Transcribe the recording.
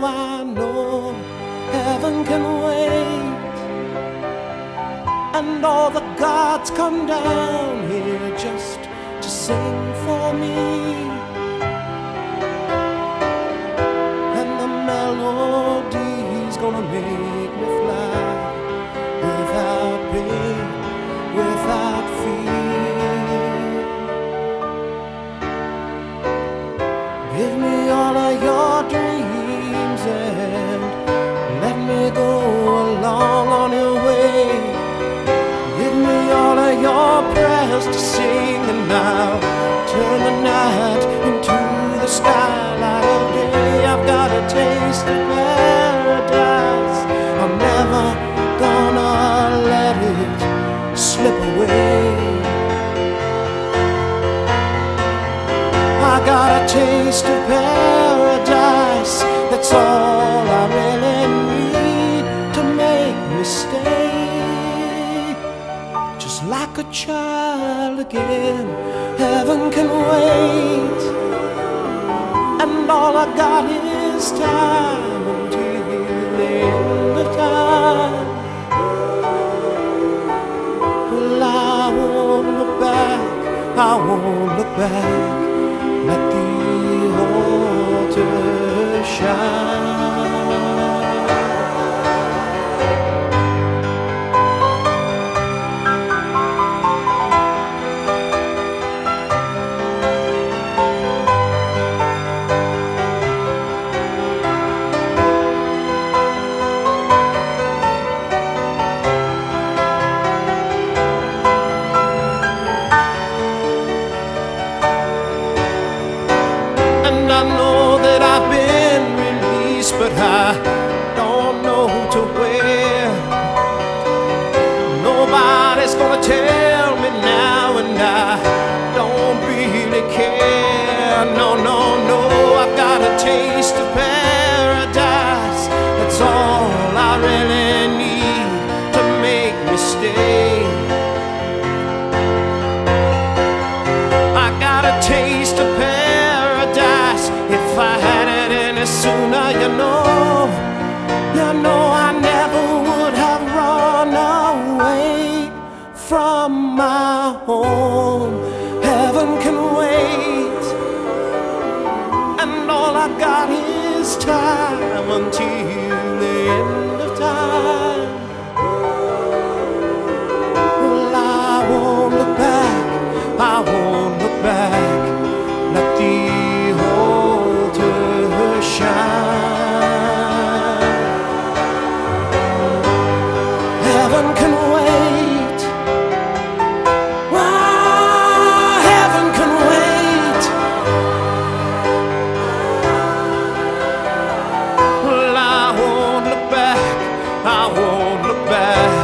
I know heaven can wait, and all the gods come down here just to sing for me, and the melody's gonna make me fly without pain, without fear. Give me all of your dreams and let me go along on your way. Give me all of your prayers to sing, and I'll turn the night into the skylight of day. I've got a taste of paradise, I'm never gonna let it slip away. I got a taste of paradise, that's all I really need to make me stay. Just like a child again, heaven can wait, and all I got is time until the end of time. Well, I won't look back, I won't look back. Let the altar shine. And I know that I've been released, but I don't know to where. Nobody's gonna tell me now, and I don't really care. No, no, no, I've got a taste of paradise, that's all I really need to make me stay. I got a taste of paradise, if I had it any sooner, you know I never would have run away from my home. Heaven can wait, and all I got is time until the end of time. Well, I won't look back, I won't look back. Let the altar shine. Heaven can wait. Wow, heaven can wait. Well, I won't look back, I won't look back.